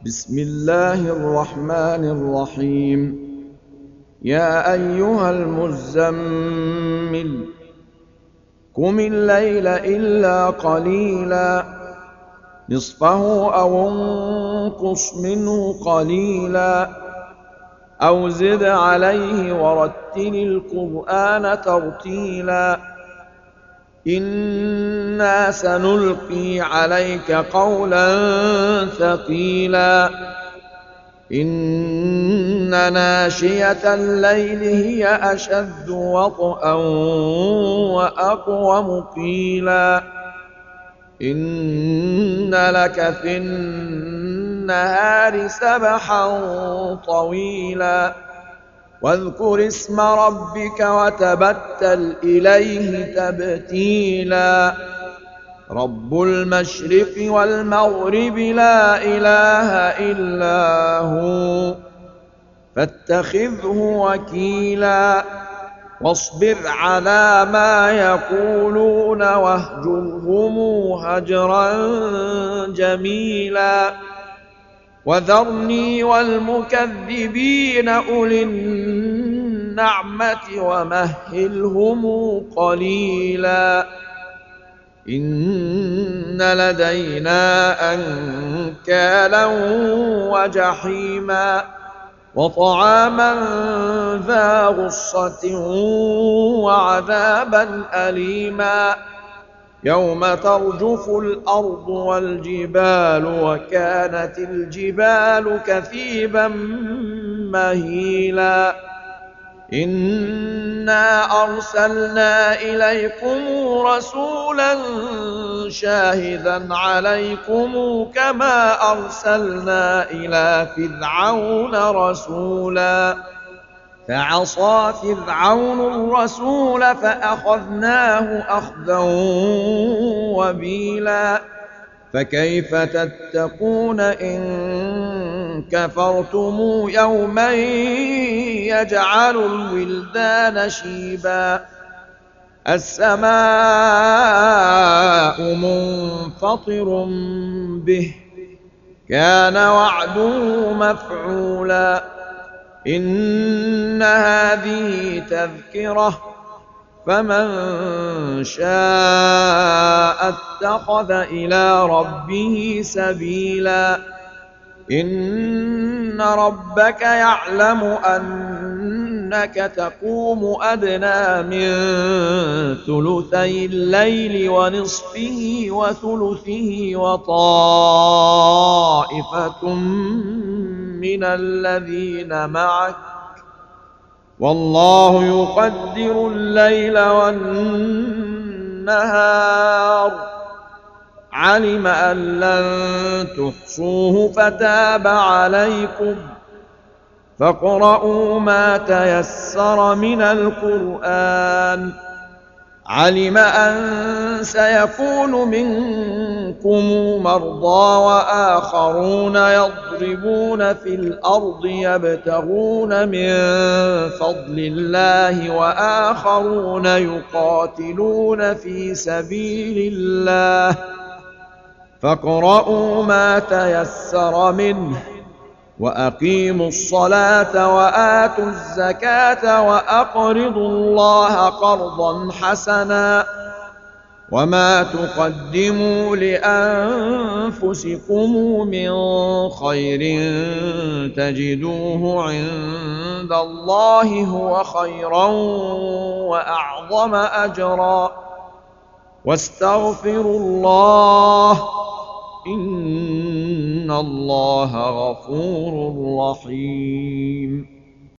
بسم الله الرحمن الرحيم. يا أيها المزمل قم الليل إلا قليلا نصفه أو انقص منه قليلا أو زد عليه ورتل القرآن ترتيلا إنا سنلقي عليك قولا ثقيلا إن ناشئة الليل هي أشد وطئا وأقوم قيلا إن لك في النهار سبحا طويلا واذكر اسم ربك وتبتل إليه تبتيلا رب المشرق والمغرب لا إله إلا هو فاتخذه وكيلا واصبر على ما يقولون واهجرهم هجرا جميلا وذرني والمكذبين أولي النعمة ومهلهم قليلا إن لدينا أنكالا وجحيما وطعاما ذا غصة وعذابا أليما يوم ترجف الأرض والجبال وكانت الجبال كثيبا مهيلا إنا أرسلنا إليكم رسولا شاهدا عليكم كما أرسلنا إلى فرعون رسولا فعصى فرعون الرسول فأخذناه أخذا وبيلا فكيف تتقون إن كفرتم يوما يجعل الولدان شيبا السماء منفطر به كان وعده مفعولا إن هذه تذكرة فمن شاء اتخذ إلى ربه سبيلا إن ربك يعلم أنك تقوم أدنى من ثلثي الليل ونصفه وثلثه وطائفة من الذين معك والله يقدر الليل والنهار علم أن لن تحصوه فتاب عليكم فاقرؤوا ما تيسر من القرآن علم أن سيكون منكم مرضى وآخرون يضربون في الأرض يبتغون من فضل الله وآخرون يقاتلون في سبيل الله فاقرؤوا ما تيسر منه وأقيموا الصلاة وآتوا الزكاة وأقرضوا الله قرضا حسنا وما تقدموا لأنفسكم من خير تجدوه عند الله هو خيرا وأعظم أجرا واستغفروا الله إن الله غفور رحيم